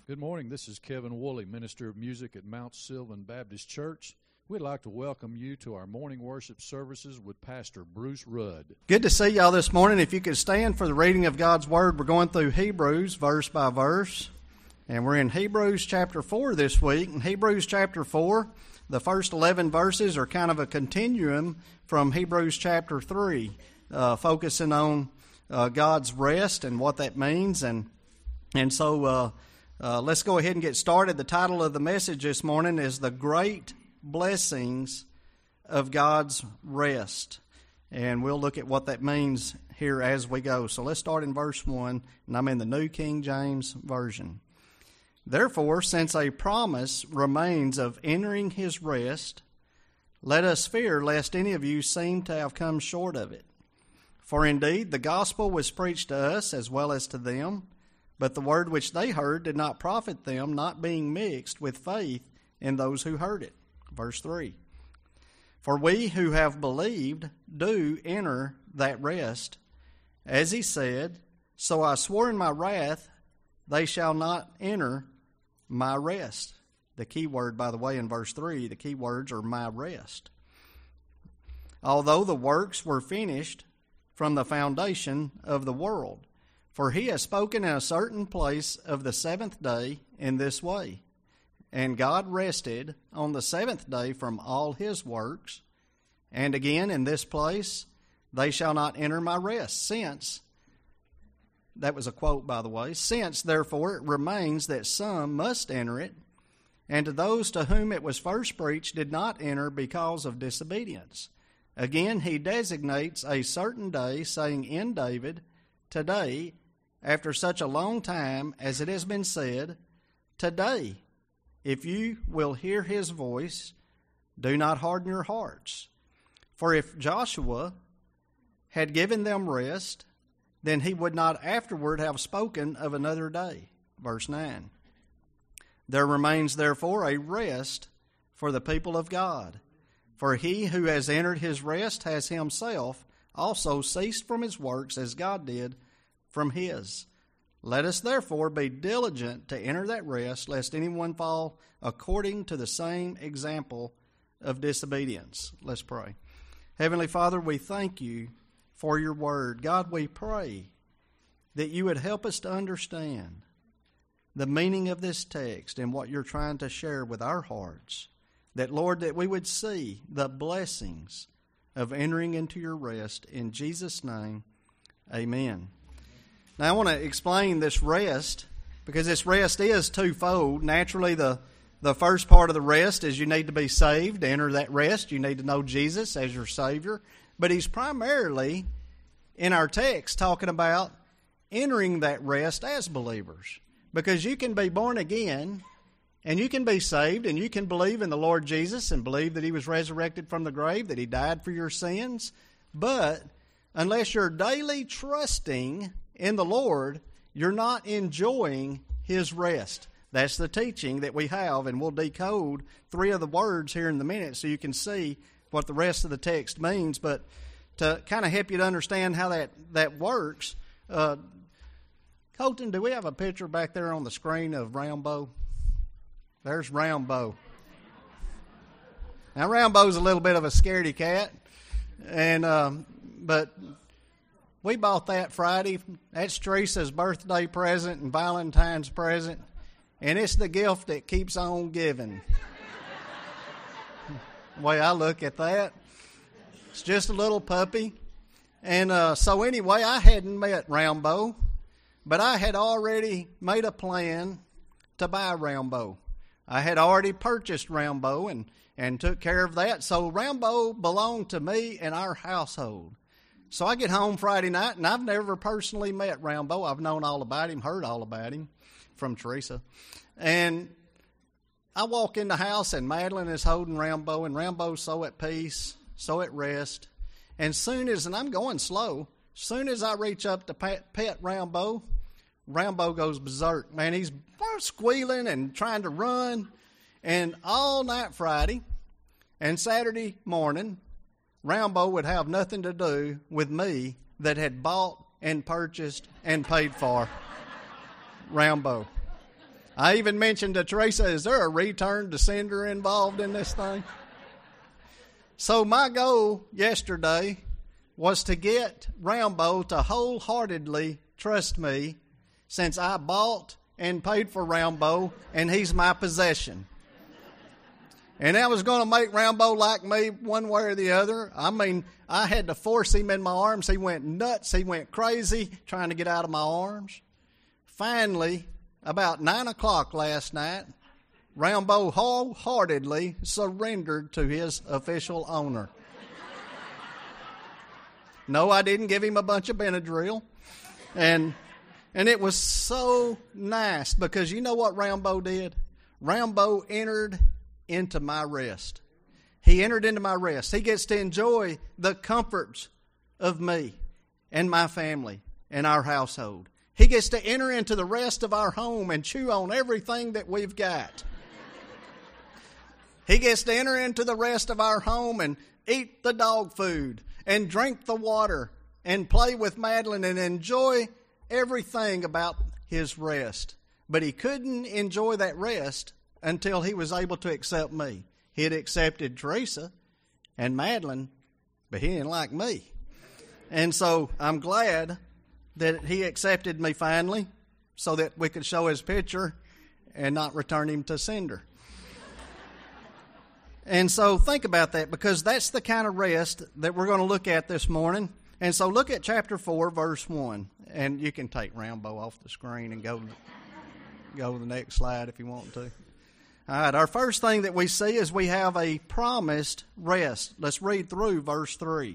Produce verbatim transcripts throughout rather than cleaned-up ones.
Good morning. This is Kevin Woolley, Minister of Music at Mount Sylvan Baptist Church. We'd like to welcome you to our morning worship services with Pastor Bruce Rudd. Good to see y'all this morning. If you could stand for the reading of God's Word, we're going through Hebrews verse by verse. And we're in Hebrews chapter four this week. In Hebrews chapter four, the first eleven verses are kind of a continuum from Hebrews chapter three, uh, focusing on uh, God's rest and what that means. And, and so... Uh, Uh, let's go ahead and get started. The title of the message this morning is The Great Blessings of God's Rest. And we'll look at what that means here as we go. So let's start in verse one, and I'm in the New King James Version. Therefore, since a promise remains of entering his rest, let us fear lest any of you seem to have come short of it. For indeed, the gospel was preached to us as well as to them, but the word which they heard did not profit them, not being mixed with faith in those who heard it. Verse three. For we who have believed do enter that rest. As he said, so I swore in my wrath, they shall not enter my rest. The key word, by the way, in verse three, the key words are my rest. Although the works were finished from the foundation of the world. For he has spoken in a certain place of the seventh day in this way. And God rested on the seventh day from all his works. And again in this place, they shall not enter my rest. Since, that was a quote by the way, since therefore it remains that some must enter it, and to those to whom it was first preached did not enter because of disobedience. Again he designates a certain day, saying in David, today, after such a long time as it has been said, today, if you will hear his voice, do not harden your hearts. For if Joshua had given them rest, then he would not afterward have spoken of another day. Verse nine. There remains therefore a rest for the people of God. For he who has entered his rest has himself also ceased from his works as God did from his. Let us therefore be diligent to enter that rest, lest anyone fall according to the same example of disobedience. Let's pray. Heavenly Father, we thank you for your word. God, we pray that you would help us to understand the meaning of this text and what you're trying to share with our hearts. That, Lord, that we would see the blessings of entering into your rest. In Jesus' name, amen. Now, I want to explain this rest, because this rest is twofold. Naturally, the, the first part of the rest is you need to be saved. To enter that rest, you need to know Jesus as your Savior. But he's primarily, in our text, talking about entering that rest as believers. Because you can be born again, and you can be saved, and you can believe in the Lord Jesus and believe that he was resurrected from the grave, that he died for your sins. But unless you're daily trusting in the Lord, you're not enjoying his rest. That's the teaching that we have, and we'll decode three of the words here in a minute so you can see what the rest of the text means. But to kind of help you to understand how that, that works, uh, Colton, do we have a picture back there on the screen of Rambo? There's Rambo. Now, Rambo's a little bit of a scaredy cat, and um, but... we bought that Friday. That's Teresa's birthday present and Valentine's present. And it's the gift that keeps on giving. The way I look at that. It's just a little puppy. And uh, so anyway, I hadn't met Rambo, but I had already made a plan to buy Rambo. I had already purchased Rambo and, and took care of that. So Rambo belonged to me and our household. So I get home Friday night, and I've never personally met Rambo. I've known all about him, heard all about him from Teresa. And I walk in the house, and Madeline is holding Rambo, and Rambo's so at peace, so at rest. And soon as, and I'm going slow, soon as I reach up to pet, pet Rambo, Rambo goes berserk. Man, he's squealing and trying to run. And all night Friday and Saturday morning, Rambo would have nothing to do with me that had bought and purchased and paid for Rambo. I even mentioned to Teresa, is there a return to sender involved in this thing? So my goal yesterday was to get Rambo to wholeheartedly trust me, since I bought and paid for Rambo and he's my possession. And I was going to make Rambo like me one way or the other. I mean, I had to force him in my arms. He went nuts. He went crazy trying to get out of my arms. Finally, about nine o'clock last night, Rambo wholeheartedly surrendered to his official owner. No, I didn't give him a bunch of Benadryl. And, and it was so nice because you know what Rambo did? Rambo entered into my rest. He entered into my rest. He gets to enjoy the comforts of me and my family and our household. He gets to enter into the rest of our home and chew on everything that we've got. He gets to enter into the rest of our home and eat the dog food and drink the water and play with Madeline and enjoy everything about his rest. But he couldn't enjoy that rest until he was able to accept me. He had accepted Teresa and Madeline, but he didn't like me. And so I'm glad that he accepted me finally so that we could show his picture and not return him to sender. And so think about that, because that's the kind of rest that we're going to look at this morning. And so look at chapter four, verse one. And you can take Rambo off the screen and go to, go to the next slide if you want to. All right, our first thing that we see is we have a promised rest. Let's read through verse three.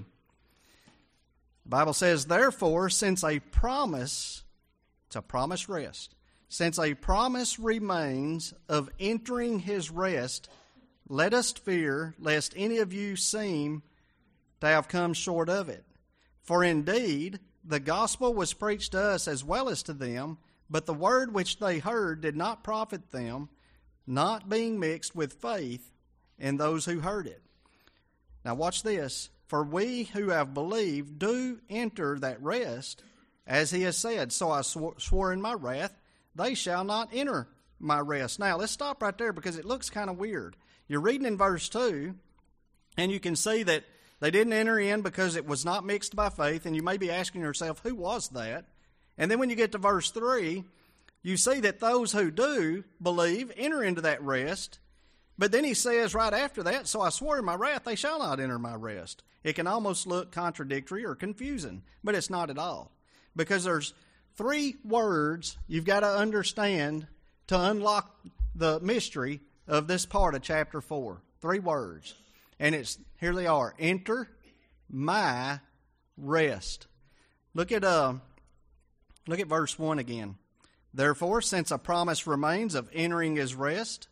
The Bible says, therefore, since a promise, it's a promised rest, since a promise remains of entering his rest, let us fear lest any of you seem to have come short of it. For indeed, the gospel was preached to us as well as to them, but the word which they heard did not profit them, not being mixed with faith in those who heard it. Now watch this. For we who have believed do enter that rest, as he has said, so I swore, swore in my wrath, they shall not enter my rest. Now let's stop right there because it looks kind of weird. You're reading in verse two, and you can see that they didn't enter in because it was not mixed by faith, and you may be asking yourself, who was that? And then when you get to verse three, you see that those who do believe enter into that rest. But then he says right after that, so I swore in my wrath, they shall not enter my rest. It can almost look contradictory or confusing, but it's not at all. Because there's three words you've got to understand to unlock the mystery of this part of chapter four. Three words. And it's here they are. Enter my rest. Look at uh, look at verse one again. Therefore, since a promise remains of entering his rest.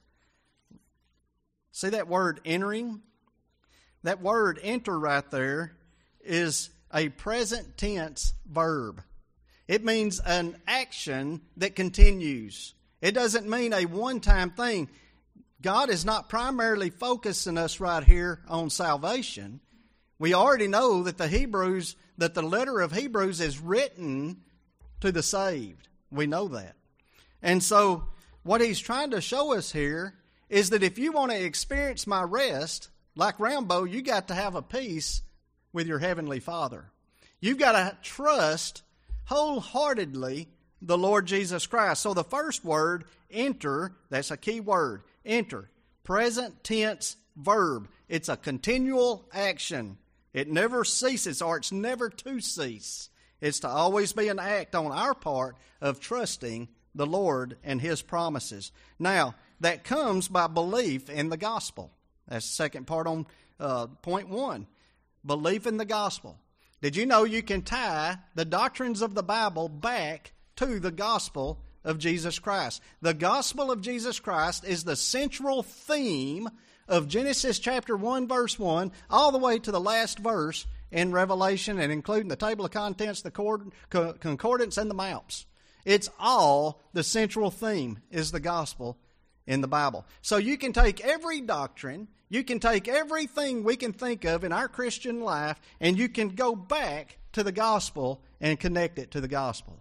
See that word entering? That word enter right there is a present tense verb. It means an action that continues. It doesn't mean a one-time thing. God is not primarily focusing us right here on salvation. We already know that the Hebrews, that the letter of Hebrews is written to the saved. We know that. And so what he's trying to show us here is that if you want to experience my rest, like Rambo, you got to have a peace with your Heavenly Father. You've got to trust wholeheartedly the Lord Jesus Christ. So the first word, enter, that's a key word. Enter. Present tense verb. It's a continual action. It never ceases, or it's never to cease. It's to always be an act on our part of trusting the Lord and His promises. Now, that comes by belief in the gospel. That's the second part on uh, point one. Belief in the gospel. Did you know you can tie the doctrines of the Bible back to the gospel of Jesus Christ? The gospel of Jesus Christ is the central theme of Genesis chapter one, verse one, all the way to the last verse in Revelation, and including the table of contents, the concordance, and the maps. It's all the central theme is the gospel in the Bible. So you can take every doctrine, you can take everything we can think of in our Christian life, and you can go back to the gospel and connect it to the gospel.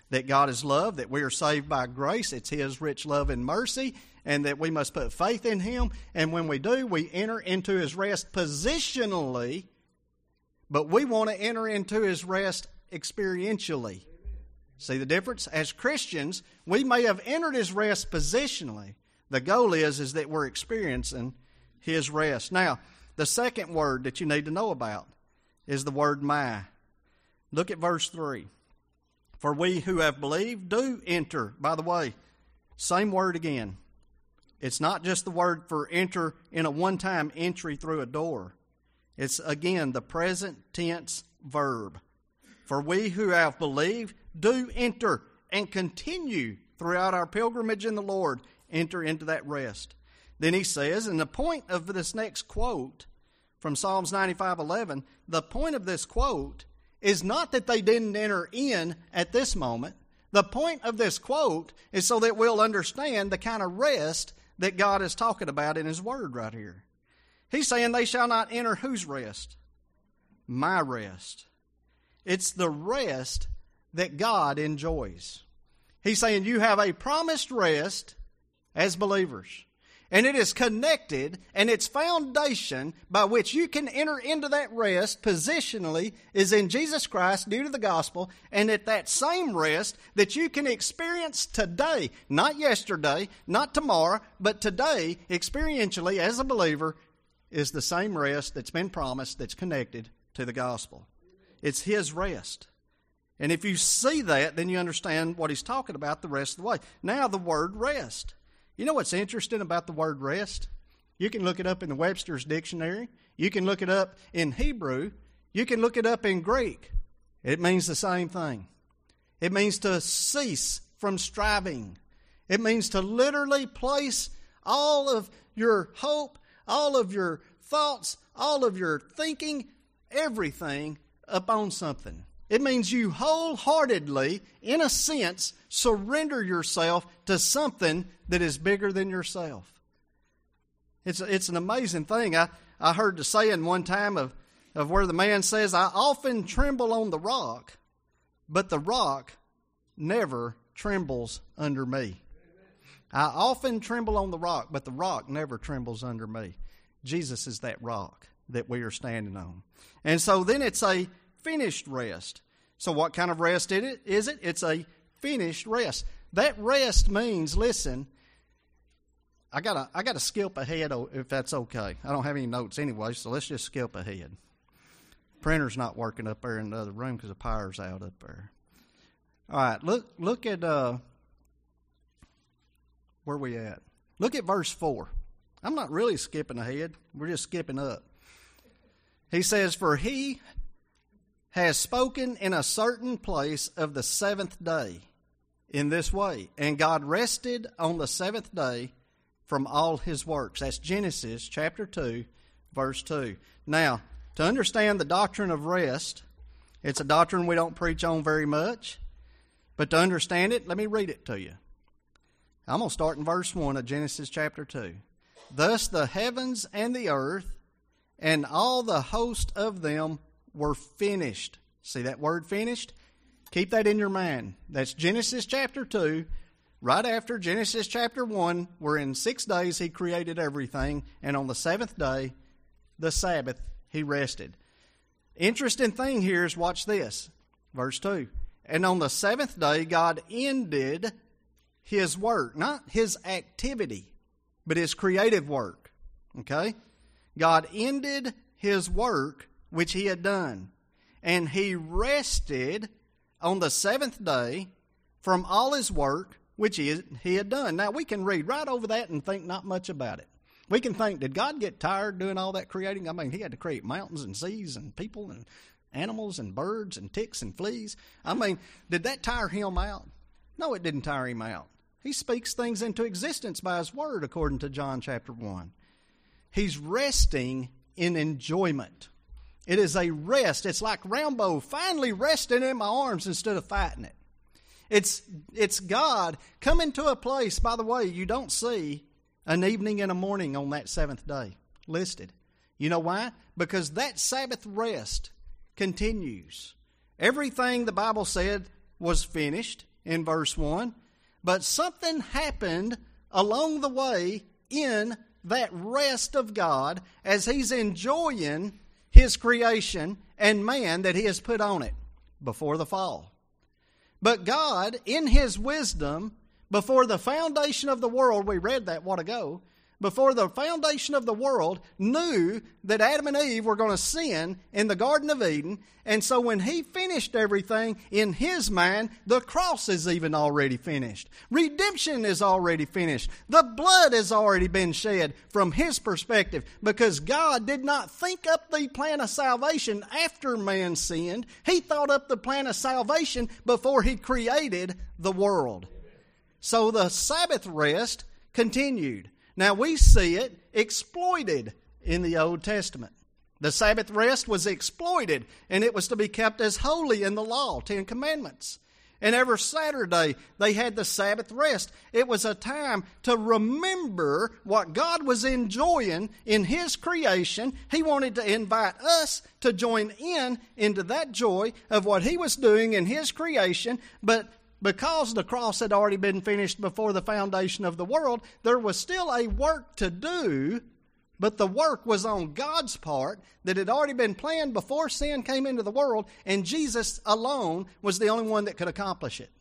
that God is love, that we are saved by grace, it's His rich love and mercy, and that we must put faith in Him. And when we do, we enter into His rest positionally, but we want to enter into His rest experientially. See the difference? As Christians, we may have entered His rest positionally. The goal is, is that we're experiencing His rest. Now, the second word that you need to know about is the word my. Look at verse three. For we who have believed do enter. By the way, same word again. It's not just the word for enter in a one-time entry through a door. It's, again, the present tense verb. For we who have believed do enter and continue throughout our pilgrimage in the Lord, enter into that rest. Then he says, and the point of this next quote from Psalms ninety-five eleven, the point of this quote is not that they didn't enter in at this moment. The point of this quote is so that we'll understand the kind of rest that God is talking about in His Word right here. He's saying they shall not enter whose rest? My rest. It's the rest that God enjoys. He's saying you have a promised rest as believers. And it is connected, and its foundation by which you can enter into that rest positionally is in Jesus Christ due to the gospel, and at that same rest that you can experience today, not yesterday, not tomorrow, but today, experientially as a believer, is the same rest that's been promised that's connected to the gospel. It's His rest. And if you see that, then you understand what he's talking about the rest of the way. Now the word rest. You know what's interesting about the word rest? You can look it up in the Webster's Dictionary. You can look it up in Hebrew. You can look it up in Greek. It means the same thing. It means to cease from striving. It means to literally place all of your hope, all of your thoughts, all of your thinking, everything upon something. It means you wholeheartedly, in a sense, surrender yourself to something that is bigger than yourself. It's, it's an amazing thing. I, I heard the saying one time of, of where the man says, I often tremble on the rock, but the rock never trembles under me. I often tremble on the rock, but the rock never trembles under me. Jesus is that rock that we are standing on. And so then it's a finished rest. So what kind of rest is it? Is it? It's a finished rest. That rest means, listen, I gotta I gotta skip ahead if that's okay. I don't have any notes anyway, so let's just skip ahead. Printer's not working up there in the other room because the power's out up there. All right, look look at uh, where we at. Look at verse four. I'm not really skipping ahead. We're just skipping up. He says, for he has spoken in a certain place of the seventh day in this way, and God rested on the seventh day from all his works. That's Genesis chapter two, verse two. Now, to understand the doctrine of rest, it's a doctrine we don't preach on very much, but to understand it, let me read it to you. I'm going to start in verse one of Genesis chapter two. Thus the heavens and the earth and all the host of them were finished. See that word finished? Keep that in your mind. That's Genesis chapter two. Right after Genesis chapter one, where in six days he created everything, and on the seventh day, the Sabbath, he rested. Interesting thing here is, watch this. Verse two. And on the seventh day, God ended his work. Not his activity, but his creative work. Okay? God ended his work which he had done. And he rested on the seventh day from all his work which he, he had done. Now, we can read right over that and think not much about it. We can think, did God get tired doing all that creating? I mean, he had to create mountains and seas and people and animals and birds and ticks and fleas. I mean, did that tire him out? No, it didn't tire him out. He speaks things into existence by his word, according to John chapter one. He's resting in enjoyment. It is a rest. It's like Rambo finally resting in my arms instead of fighting it. It's, it's God coming to a place, by the way, you don't see an evening and a morning on that seventh day listed. You know why? Because that Sabbath rest continues. Everything the Bible said was finished. in verse one, but something happened along the way in that rest of God as he's enjoying his creation and man that he has put on it before the fall. But God, in his wisdom, before the foundation of the world, we read that what ago, before the foundation of the world, knew that Adam and Eve were going to sin in the Garden of Eden. And so when he finished everything, in his mind, the cross is even already finished. Redemption is already finished. The blood has already been shed from his perspective, because God did not think up the plan of salvation after man sinned. He thought up the plan of salvation before he created the world. So the Sabbath rest continued. Now we see it exploited in the Old Testament. The Sabbath rest was exploited, and it was to be kept as holy in the law, Ten Commandments. And every Saturday they had the Sabbath rest. It was a time to remember what God was enjoying in his creation. He wanted to invite us to join in into that joy of what he was doing in his creation, but because the cross had already been finished before the foundation of the world, there was still a work to do, but the work was on God's part that had already been planned before sin came into the world, and Jesus alone was the only one that could accomplish it.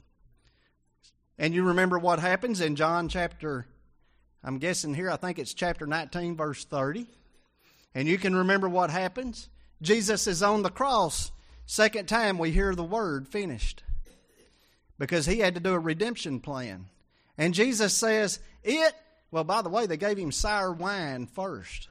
And you remember what happens in John chapter, I'm guessing here, I think it's chapter nineteen, verse thirty. And you can remember what happens. Jesus is on the cross. Second time we hear the word finished, because he had to do a redemption plan. And Jesus says, it, well, by the way, they gave him sour wine first.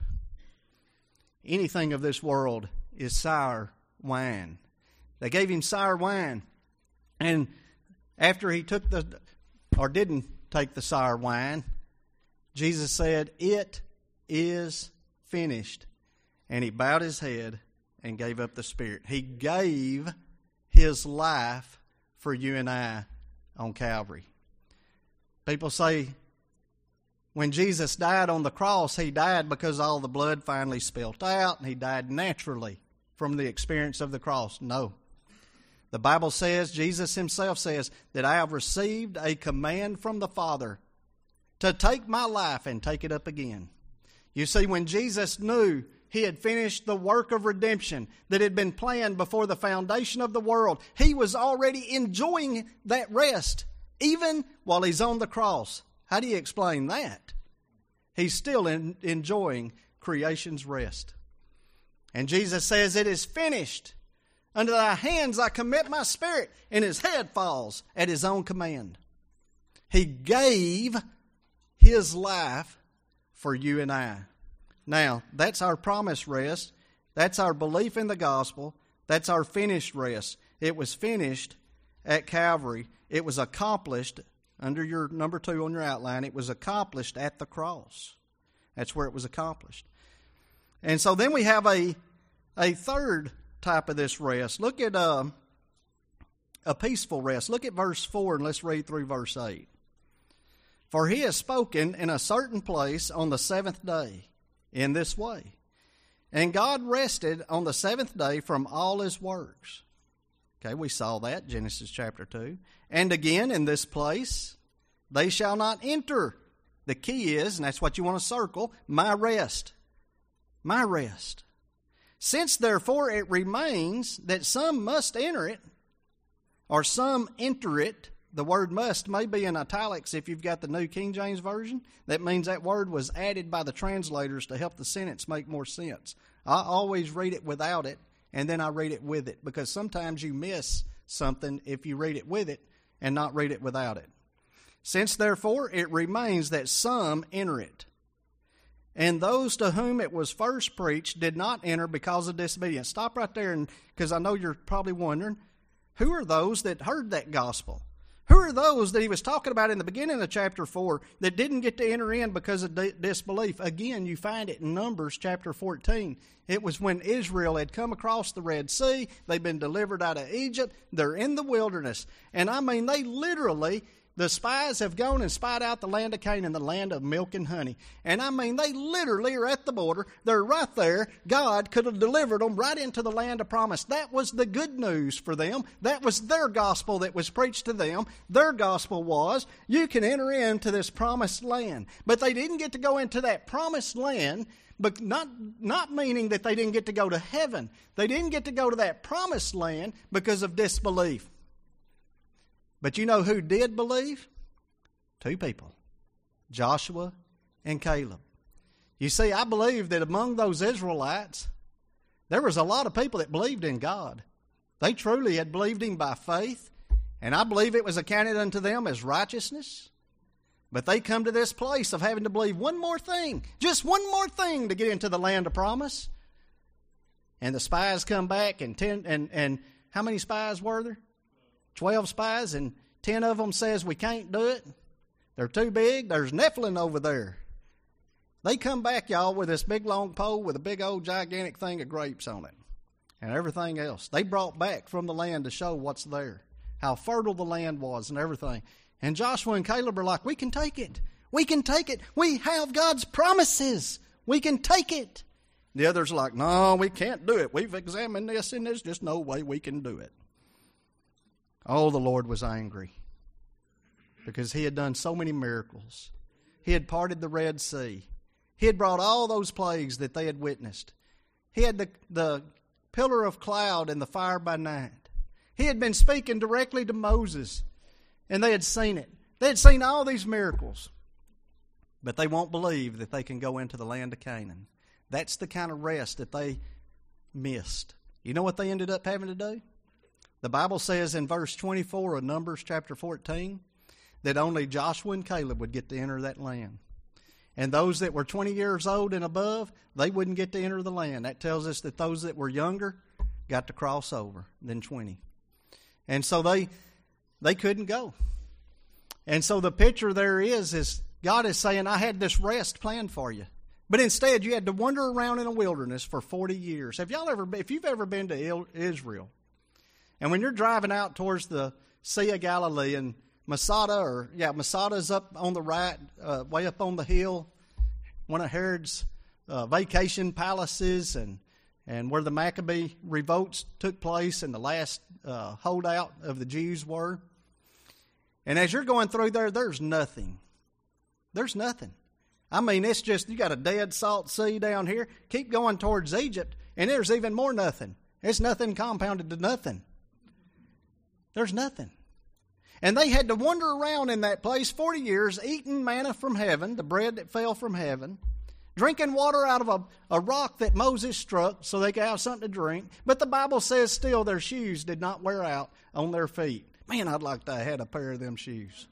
Anything of this world is sour wine. They gave him sour wine. And after he took the, or didn't take the sour wine, Jesus said, it is finished. And he bowed his head and gave up the spirit. He gave his life for you and I on Calvary. People say when Jesus died on the cross, he died because all the blood finally spilt out, and he died naturally from the experience of the cross. No. The Bible says, Jesus himself says, that I have received a command from the Father to take my life and take it up again. You see, when Jesus knew he had finished the work of redemption that had been planned before the foundation of the world, he was already enjoying that rest, even while he's on the cross. How do you explain that? He's still in, enjoying creation's rest. And Jesus says, it is finished. Unto thy hands I commit my spirit. And his head falls at his own command. He gave his life for you and I. Now, that's our promised rest. That's our belief in the gospel. That's our finished rest. It was finished at Calvary. It was accomplished, under your number two on your outline, it was accomplished at the cross. That's where it was accomplished. And so then we have a, a third type of this rest. Look at uh, a peaceful rest. Look at verse four, and let's read through verse eight. For he has spoken in a certain place on the seventh day, in this way. And God rested on the seventh day from all his works. Okay, we saw that, Genesis chapter two. And again, in this place, they shall not enter. The key is, and that's what you want to circle, my rest. My rest. Since therefore it remains that some must enter it, or some enter it. The word must may be in italics if you've got the New King James Version. That means that word was added by the translators to help the sentence make more sense. I always read it without it, and then I read it with it, because sometimes you miss something if you read it with it and not read it without it. Since therefore it remains that some enter it, and those to whom it was first preached did not enter because of disobedience. Stop right there, and because I know you're probably wondering, who are those that heard that gospel? Who are those that he was talking about in the beginning of chapter four that didn't get to enter in because of disbelief? Again, you find it in Numbers chapter fourteen. It was when Israel had come across the Red Sea. They've been delivered out of Egypt. They're in the wilderness. And I mean, they literally The spies have gone and spied out the land of Canaan, the land of milk and honey. And I mean, they literally are at the border. They're right there. God could have delivered them right into the land of promise. That was the good news for them. That was their gospel that was preached to them. Their gospel was, you can enter into this promised land. But they didn't get to go into that promised land, but not, not meaning that they didn't get to go to heaven. They didn't get to go to that promised land because of disbelief. But you know who did believe? Two people, Joshua and Caleb. You see, I believe that among those Israelites, there was a lot of people that believed in God. They truly had believed Him by faith, and I believe it was accounted unto them as righteousness. But they come to this place of having to believe one more thing, just one more thing to get into the land of promise. And the spies come back, and ten and, and how many spies were there? Twelve spies, and ten of them says we can't do it. They're too big. There's Nephilim over there. They come back, y'all, with this big long pole with a big old gigantic thing of grapes on it and everything else. They brought back from the land to show what's there, how fertile the land was and everything. And Joshua and Caleb are like, we can take it. We can take it. We have God's promises. We can take it. The others are like, no, we can't do it. We've examined this, and there's just no way we can do it. Oh, the Lord was angry because He had done so many miracles. He had parted the Red Sea. He had brought all those plagues that they had witnessed. He had the, the pillar of cloud and the fire by night. He had been speaking directly to Moses, and they had seen it. They had seen all these miracles, but they won't believe that they can go into the land of Canaan. That's the kind of rest that they missed. You know what they ended up having to do? The Bible says in verse twenty-four of Numbers chapter fourteen that only Joshua and Caleb would get to enter that land. And those that were twenty years old and above, they wouldn't get to enter the land. That tells us that those that were younger got to cross over than twenty. And so they they couldn't go. And so the picture there is, is God is saying, I had this rest planned for you. But instead you had to wander around in a wilderness for forty years. Have y'all ever been, if you've ever been to Israel, and when you're driving out towards the Sea of Galilee and Masada, or yeah, Masada's up on the right, uh, way up on the hill, one of Herod's uh, vacation palaces, and and where the Maccabee revolts took place and the last uh, holdout of the Jews were. And as you're going through there, there's nothing. There's nothing. I mean, it's just, you got a dead salt sea down here. Keep going towards Egypt, and there's even more nothing. It's nothing compounded to nothing. There's nothing. And they had to wander around in that place forty years, eating manna from heaven, the bread that fell from heaven, drinking water out of a, a rock that Moses struck so they could have something to drink. But the Bible says still their shoes did not wear out on their feet. Man, I'd like to have had a pair of them shoes.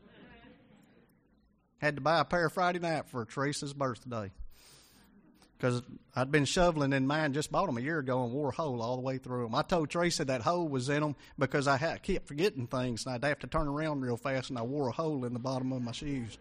Had to buy a pair Friday night for Teresa's birthday. Because I'd been shoveling in mine, just bought them a year ago and wore a hole all the way through them. I told Teresa that hole was in them because I had, kept forgetting things, and I'd have to turn around real fast, and I wore a hole in the bottom of my shoes.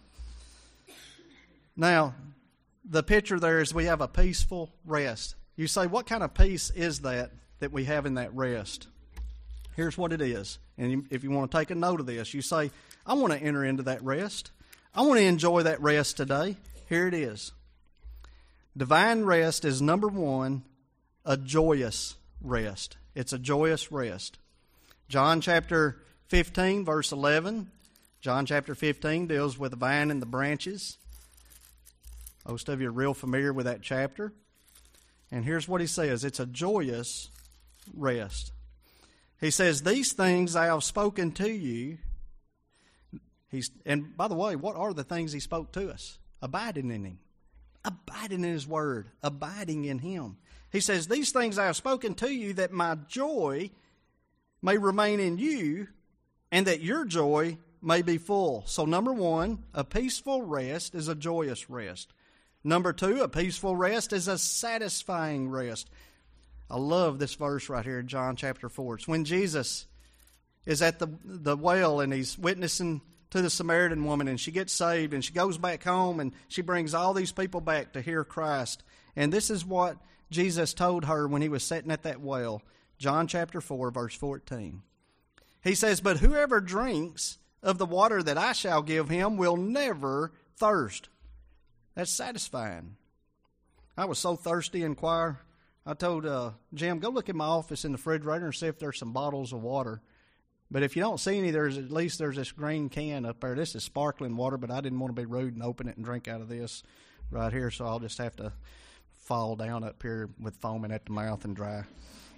Now, the picture there is we have a peaceful rest. You say, what kind of peace is that that we have in that rest? Here's what it is. And if you want to take a note of this, you say, I want to enter into that rest. I want to enjoy that rest today. Here it is. Divine rest is, number one, a joyous rest. It's a joyous rest. John chapter fifteen, verse eleven. John chapter fifteen deals with the vine and the branches. Most of you are real familiar with that chapter. And here's what he says. It's a joyous rest. He says, these things I have spoken to you. He's, and by the way, what are the things he spoke to us? Abiding in him. Abiding in his word, abiding in him. He says, these things I have spoken to you that my joy may remain in you and that your joy may be full. So number one, a peaceful rest is a joyous rest. Number two, a peaceful rest is a satisfying rest. I love this verse right here in John chapter four. It's when Jesus is at the, the well and he's witnessing to the Samaritan woman, and she gets saved, and she goes back home, and she brings all these people back to hear Christ. And this is what Jesus told her when he was sitting at that well. John chapter four, verse fourteen. He says, but whoever drinks of the water that I shall give him will never thirst. That's satisfying. I was so thirsty in choir, I told uh, Jim, go look in my office in the refrigerator and see if there's some bottles of water. But if you don't see any, there's at least there's this green can up there. This is sparkling water, but I didn't want to be rude and open it and drink out of this right here, so I'll just have to fall down up here with foaming at the mouth and dry.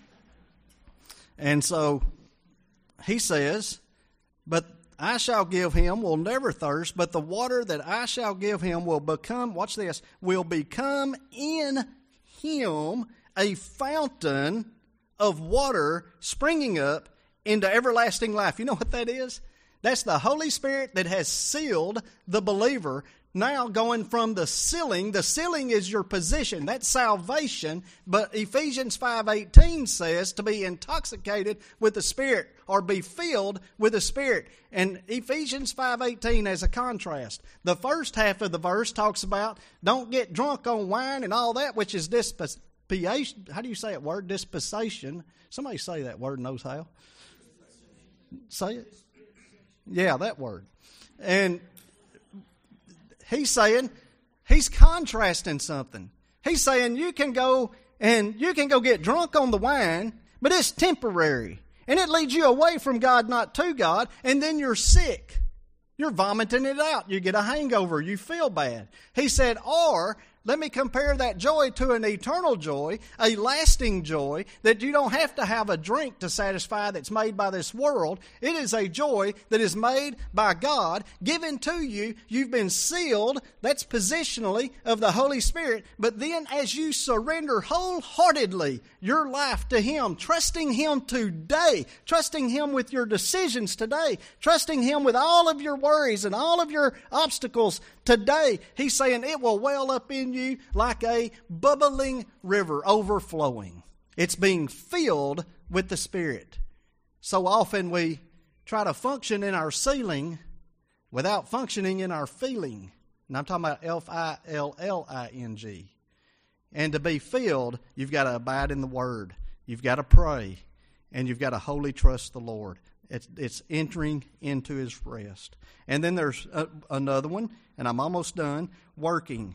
And so he says, but I shall give him will never thirst, but the water that I shall give him will become, watch this, will become in him a fountain of water springing up into everlasting life. You know what that is? That's the Holy Spirit that has sealed the believer. Now going from the sealing, the sealing is your position. That's salvation. But Ephesians five eighteen says to be intoxicated with the Spirit or be filled with the Spirit. And Ephesians five eighteen has a contrast. The first half of the verse talks about don't get drunk on wine and all that, which is dispensation. How do you say it word? Dispensation. Somebody say that word knows how. Say it. Yeah, that word. And he's saying, he's contrasting something. He's saying you can go and you can go get drunk on the wine, but it's temporary. And it leads you away from God, not to God, and then you're sick. You're vomiting it out. You get a hangover. You feel bad. He said, or let me compare that joy to an eternal joy, a lasting joy that you don't have to have a drink to satisfy that's made by this world. It is a joy that is made by God, given to you. You've been sealed, that's positionally, of the Holy Spirit. But then as you surrender wholeheartedly your life to Him, trusting Him today, trusting Him with your decisions today, trusting Him with all of your worries and all of your obstacles today, He's saying it will well up in you like a bubbling river overflowing. It's being filled with the Spirit. So often we try to function in our sealing without functioning in our feeling. And I'm talking about F I L L I N G. And to be filled, you've got to abide in the Word. You've got to pray. And you've got to wholly trust the Lord. It's, it's entering into His rest. And then there's a, another one, and I'm almost done, working.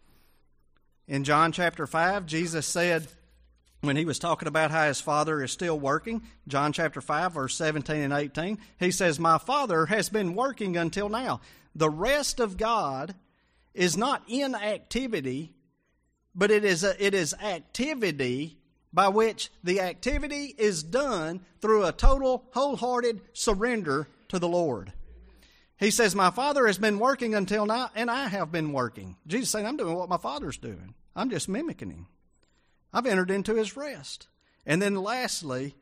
In John chapter five, Jesus said, when He was talking about how His Father is still working, John chapter five, verse seventeen and eighteen, He says, my Father has been working until now. The rest of God is not inactivity, but it is a, it is activity by which the activity is done through a total, wholehearted surrender to the Lord. He says, my Father has been working until now, and I have been working. Jesus is saying, I'm doing what my Father's doing. I'm just mimicking Him. I've entered into His rest. And then lastly,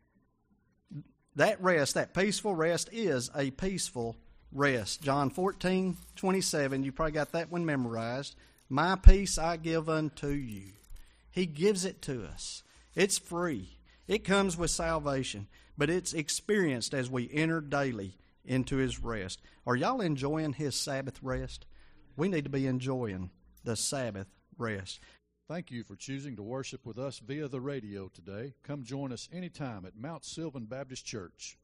that rest, that peaceful rest, is a peaceful rest. John fourteen twenty-seven, you probably got that one memorized. My peace I give unto you. He gives it to us. It's free. It comes with salvation, but it's experienced as we enter daily into His rest. Are y'all enjoying His Sabbath rest? We need to be enjoying the Sabbath rest. Thank you for choosing to worship with us via the radio today. Come join us anytime at Mount Sylvan Baptist Church.